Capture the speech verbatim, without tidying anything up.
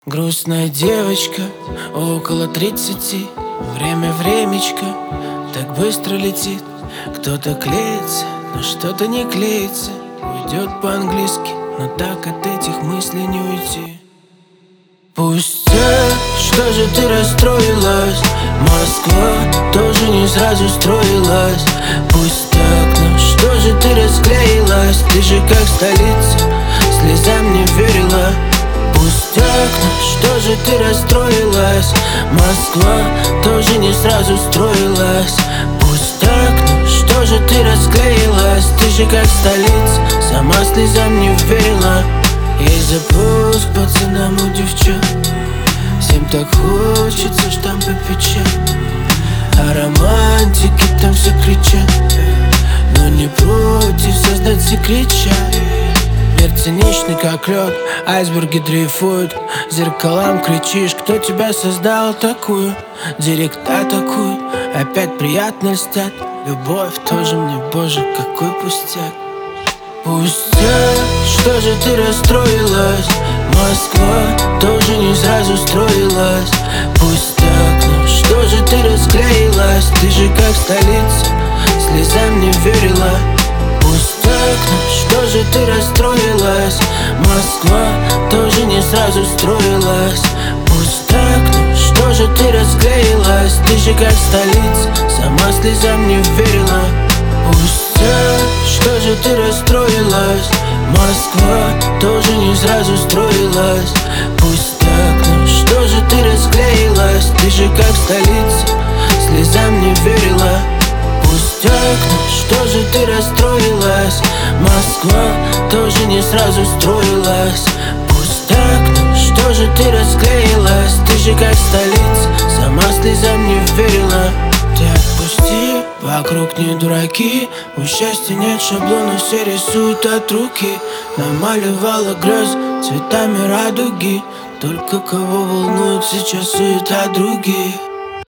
Грустная девочка, около тридцати. Время времечко так быстро летит. Кто-то клеится, но что-то не клеится. Уйдет по-английски, но так от этих мыслей не уйти. Пустяк, что же ты расстроилась? Москва тоже не сразу строилась. Пусть так, но что же ты расклеилась? Ты же как столица, слезам не верила. Пустяк, ну что же ты расстроилась? Москва тоже не сразу строилась. Пустяк, ну что же ты расклеилась? Ты же как столица, сама слезам не верила. Есть запуск пацанам у девчат. Всем так хочется штампы печать, а романтики там все кричат, но не против создать секретчат. Мир циничный как лед, айсберги дрейфуют. Зеркалам кричишь, кто тебя создал такую? Директ атакует, опять приятно льстят. Любовь тоже мне, боже, какой пустяк. Пустяк, что же ты расстроилась? Москва тоже не сразу строилась. Пустяк, ну что же ты расклеилась? Ты же как столица, слезам не верила. Пустяк, ну что же ты расстроилась? Москва тоже не сразу строилась. Пустяк, ну что же ты расклеилась? Ты же как столица, сама слезам не верила. Пустяк, что же ты расстроилась? Москва тоже не сразу строилась. Пустяк, ну что же ты расклеилась? Ты же как столица, слезам не верила. Пустяк, ну что же ты расстроилась? Москва тоже не сразу строилась. Пустяк, ну что же ты расклеилась? Ты же как столица, сама слезам не верила. Ты отпусти, вокруг не дураки. У счастья нет шаблона, все рисуют от руки. Намалевала грез цветами радуги. Только кого волнует сейчас суета других?